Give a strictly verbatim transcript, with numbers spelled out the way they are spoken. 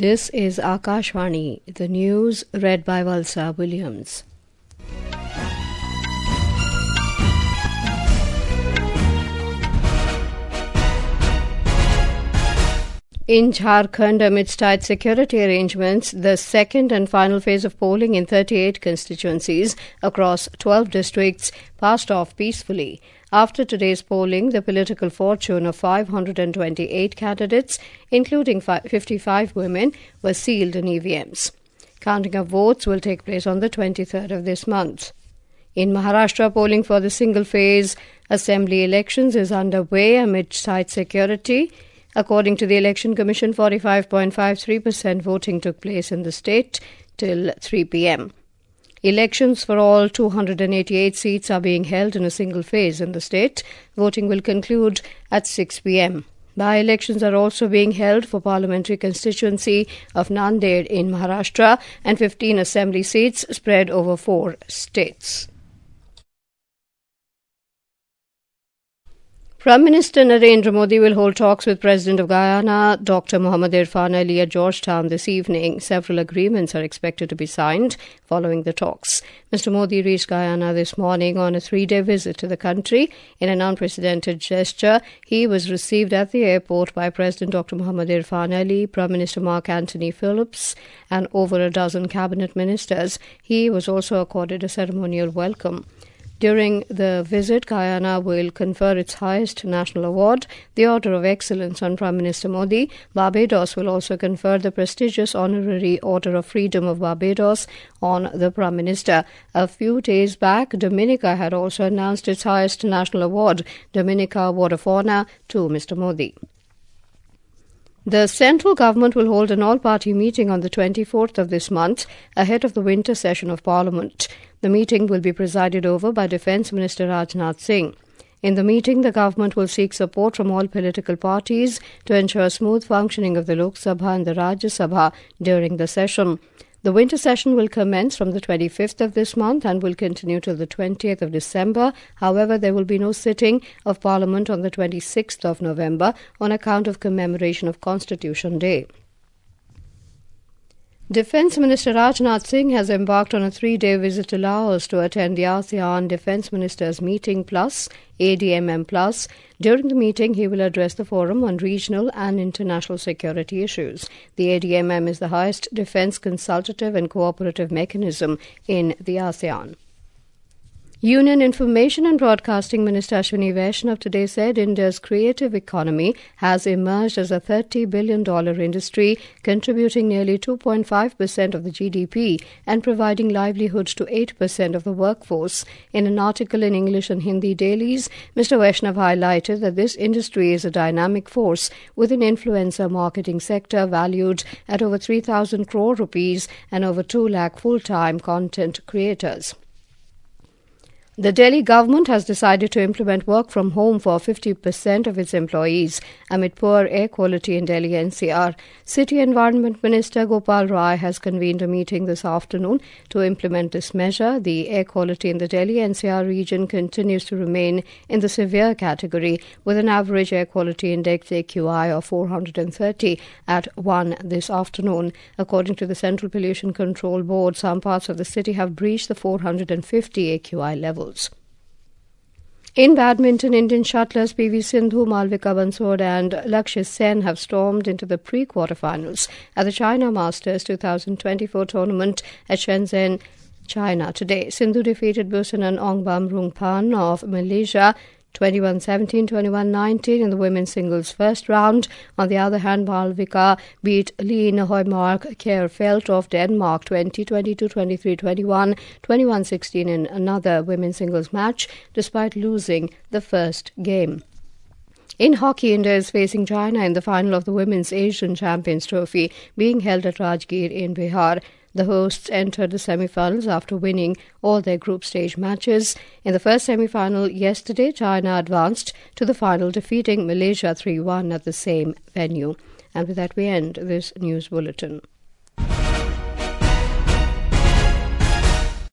This is Akashvani, the news read by Valsa Williams. In Jharkhand, amidst tight security arrangements, the second and final phase of polling in thirty-eight constituencies across twelve districts passed off peacefully. After today's polling, the political fortune of five hundred twenty-eight candidates, including fifty-five women, was sealed in E V Ms. Counting of votes will take place on the twenty-third of this month. In Maharashtra, polling for the single-phase assembly elections is underway amid tight security. According to the Election Commission, forty-five point five three percent voting took place in the state till three p.m. Elections for all two hundred eighty-eight seats are being held in a single phase in the state. Voting will conclude at six p.m. By-elections are also being held for parliamentary constituency of Nanded in Maharashtra and fifteen assembly seats spread over four states. Prime Minister Narendra Modi will hold talks with President of Guyana, Doctor Mohamed Irfan Ali, at Georgetown this evening. Several agreements are expected to be signed following the talks. Mister Modi reached Guyana this morning on a three-day visit to the country. In an unprecedented gesture, he was received at the airport by President Doctor Mohamed Irfan Ali, Prime Minister Mark Anthony Phillips, and over a dozen cabinet ministers. He was also accorded a ceremonial welcome. During the visit, Guyana will confer its highest national award, the Order of Excellence, on Prime Minister Modi. Barbados will also confer the prestigious Honorary Order of Freedom of Barbados on the Prime Minister. A few days back, Dominica had also announced its highest national award, Dominica Award of Honor, to Mister Modi. The central government will hold an all-party meeting on the twenty-fourth of this month ahead of the winter session of Parliament. The meeting will be presided over by Defence Minister Rajnath Singh. In the meeting, the government will seek support from all political parties to ensure smooth functioning of the Lok Sabha and the Rajya Sabha during the session. The winter session will commence from the twenty-fifth of this month and will continue till the twentieth of December. However, there will be no sitting of Parliament on the twenty-sixth of November on account of commemoration of Constitution Day. Defence Minister Rajnath Singh has embarked on a three-day visit to Laos to attend the ASEAN Defence Ministers Meeting Plus, A D M M Plus. During the meeting, he will address the forum on regional and international security issues. The A D M M is the highest defence consultative and cooperative mechanism in the ASEAN. Union Information and Broadcasting Minister Ashwini Vaishnav today said India's creative economy has emerged as a thirty billion dollars industry, contributing nearly two point five percent of the G D P and providing livelihood to eight percent of the workforce. In an article in English and Hindi dailies, Mister Vaishnav highlighted that this industry is a dynamic force with an influencer marketing sector valued at over three thousand crore rupees and over two lakh full-time content creators. The Delhi government has decided to implement work from home for fifty percent of its employees amid poor air quality in Delhi N C R. City Environment Minister Gopal Rai has convened a meeting this afternoon to implement this measure. The air quality in the Delhi N C R region continues to remain in the severe category, with an average air quality index A Q I of four hundred thirty at one this afternoon. According to the Central Pollution Control Board, some parts of the city have breached the four hundred fifty A Q I level. In badminton, Indian shuttlers P V Sindhu, Malvika Bansod and Lakshya Sen have stormed into the pre-quarterfinals at the China Masters twenty twenty-four tournament at Shenzhen, China today. Sindhu defeated Busanan Ongbam Rungpan of Malaysia twenty-one seventeen, twenty-one nineteen in the women's singles first round. On the other hand, Malvika beat Line Højmark Kjærfeldt of Denmark twenty twenty-two, twenty-three twenty-one, twenty-one sixteen in another women's singles match, despite losing the first game. In hockey, India is facing China in the final of the Women's Asian Champions Trophy being held at Rajgir in Bihar. The hosts entered the semi-finals after winning all their group stage matches. In the first semi-final yesterday, China advanced to the final, defeating Malaysia three one at the same venue. And with that, we end this news bulletin.